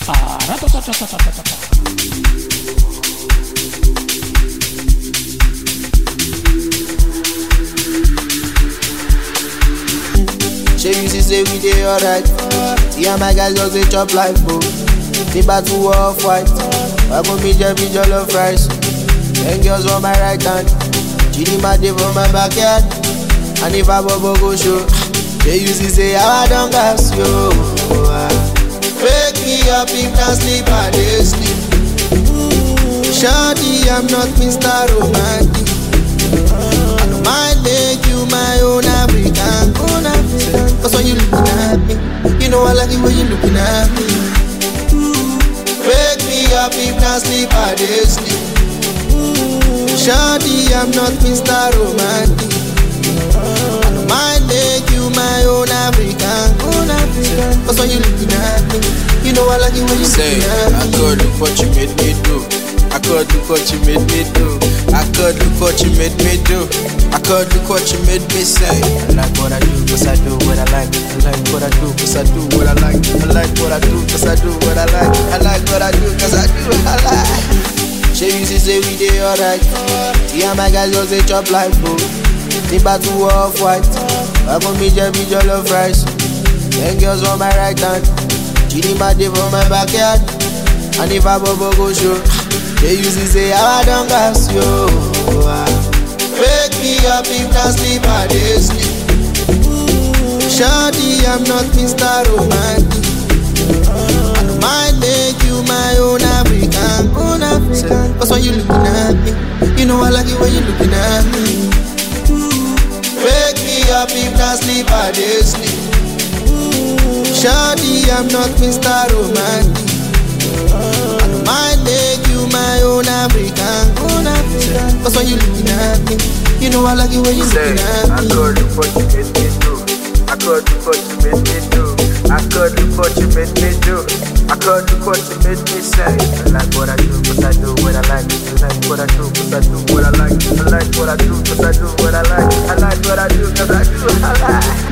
She used to say we dey alright. See how my guys just dey chop life, bro. The battle war fight. I go me jollof rice. 10 girls on my right hand. Chidi my day for my backyard. And if I bubble go show, they used to say how I don't gas yo. Wake me up if I sleep, I dey sleep. Shawty, I'm not Mr. Romantic. I don't mind make you my own African. Cause when you looking at me, you know I like it when you looking at me. Wake me up if I sleep, I dey sleep. Shawty, I'm not Mr. Romantic. I don't mind make you my own African. Cause when you looking at me, you know I like it when you looking at me. I could look what you made me do. I could look what you made me do. I could look what you made me do. I could look what you made me say. I like what I do, cause I do what I like. I like what I do, cause I do what I like. I like what I do, cause I do what I like. I like what I do, cause I do what I like. She used to say we dey alright. See how my guys just dey chop life, bro. The battle war fight. I go me jollof rice. 10 girls on my right hand. Chidi my day for my backyard. And if I bubble go show, they used to say how I don't gas yo. Wake me up if I sleep, I dey sleep. Shawty, I'm not Mr. Romantic. I don't mind make you my own African. Cause when you looking at me, you know I like it when you looking at me. Wake me up if I sleep, I dey sleep. Shawty, I'm not Mr. Romantic. I don't mind make you my own African. Cause when you looking at me, you know I like it when you looking at me. I could look what you made me do. I could look what you made me do. I could look what you made me do. I could look what you made me say. I like what I do, cause I do what I like. I like what I do, cause I do what I like. I like what I do, cause I do what I like. I like what I do, cause I do what I like.